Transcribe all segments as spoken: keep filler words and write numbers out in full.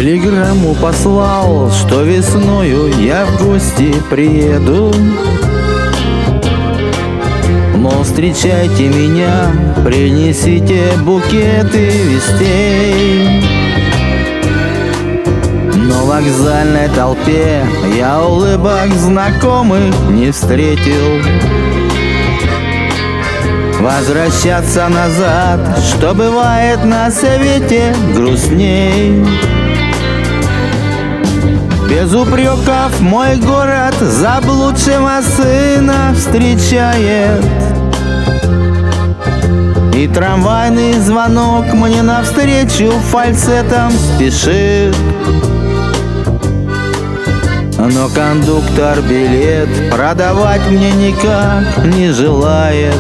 Телеграмму послал, что весною я в гости приеду. Мол, встречайте меня, принесите букеты вестей. Но в вокзальной толпе я улыбок знакомых не встретил. Возвращаться назад, что бывает на свете грустней. Без упреков мой город заблудшего сына встречает. И трамвайный звонок мне навстречу фальцетом спешит. Но кондуктор билет продавать мне никак не желает.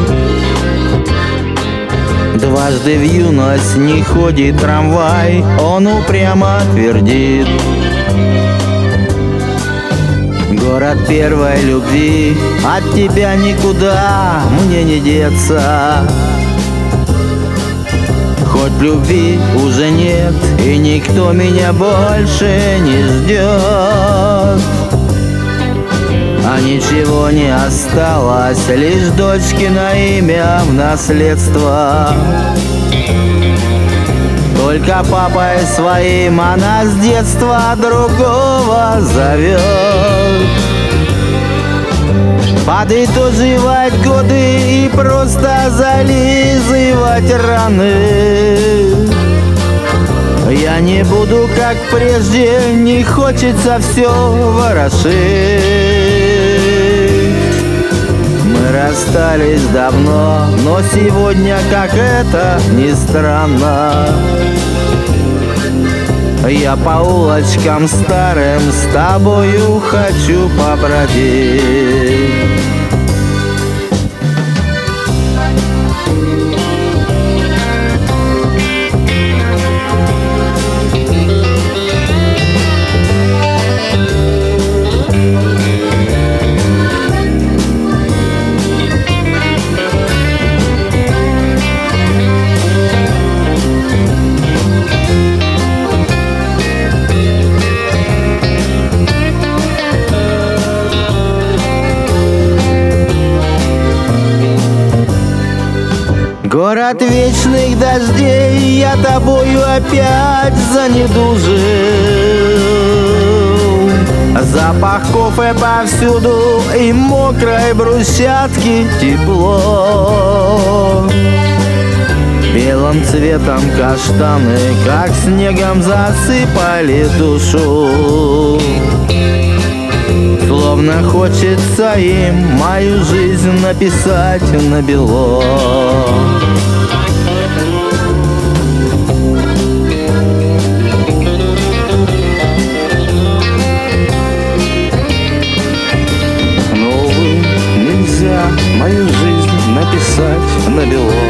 Дважды в юность не ходит трамвай, он упрямо твердит: город первой любви, от тебя никуда мне не деться. Хоть любви уже нет, и никто меня больше не ждет. А ничего не осталось, лишь дочкино имя в наследство. Только папой своим она с детства другого зовет. Подытоживать годы и просто зализывать раны я не буду, как прежде, не хочется все ворошить. Мы расстались давно, но сегодня, как это ни странно, я по улочкам старым с тобою хочу побродить. Город вечных дождей, я тобою опять занедужил. Запах кофе повсюду и мокрой брусчатки тепло. Белым цветом каштаны, как снегом, засыпали душу. Словно хочется им мою жизнь написать на бело. Но, увы, нельзя мою жизнь написать на бело.